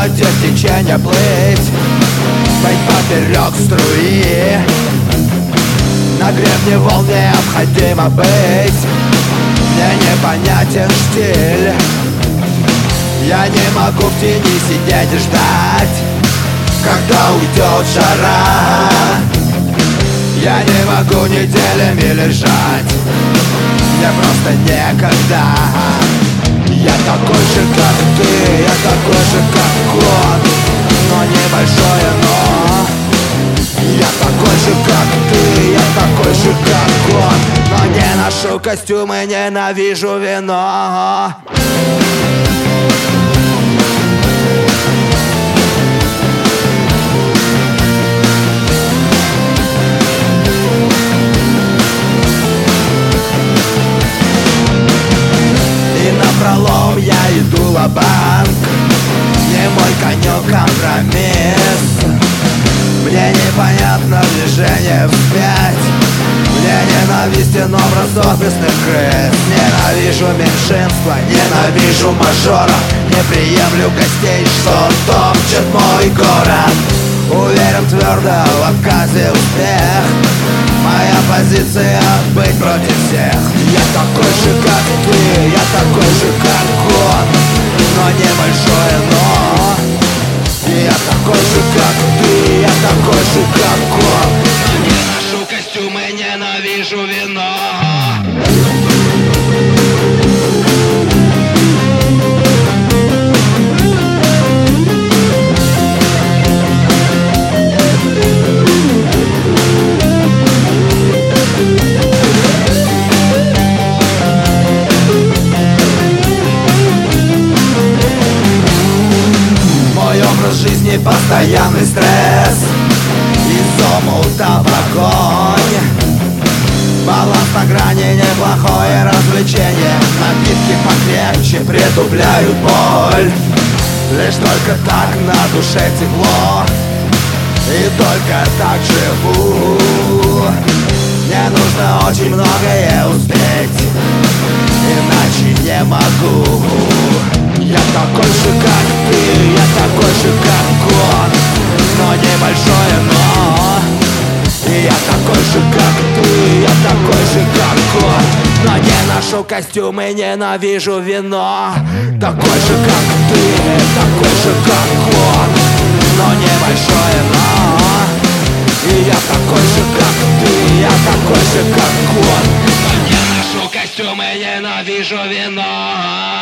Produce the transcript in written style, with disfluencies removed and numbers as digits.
против течения плыть, быть поперек струи. На гребне волн необходимо быть. Мне непонятен штиль. Я не могу в тени сидеть и ждать, когда уйдет жара. Я не могу неделями лежать, мне просто некогда. Я такой же, как ты, я такой же, как он, но небольшое но. Я такой же, как ты, я такой же, как он, но не ношу костюмы, ненавижу вино. Напролом я иду ва-банк, не мой конек компромисс. Мне непонятно движение вспять, мне ненавистен образ офисных крыс. Ненавижу меньшинство, ненавижу мажора, не приемлю гостей, что топчет мой город. Уверен твердо в отказе успех, моя позиция — быть против всех. Я такой же, как ты, я такой же, как он, но небольшое но. Я такой же, как ты, я такой же, как он, но не ношу костюмы, ненавижу вино. Жизни постоянный стресс, из омута в огонь. Баланс на грани, неплохое развлечение. Напитки покрепче притупляют боль. Лишь только так на душе тепло, и только так живу. Мне нужно очень многое успеть, иначе не могу. Я такой же, как ты, я такой же, как он, но небольшое но. И я такой же, как ты, я такой же, как он, но не ношу костюмы, ненавижу вино. Такой же, как ты, такой же, как он, но небольшое но. И я такой же, как ты, я такой же, как он, но не ношу костюмы, ненавижу вино.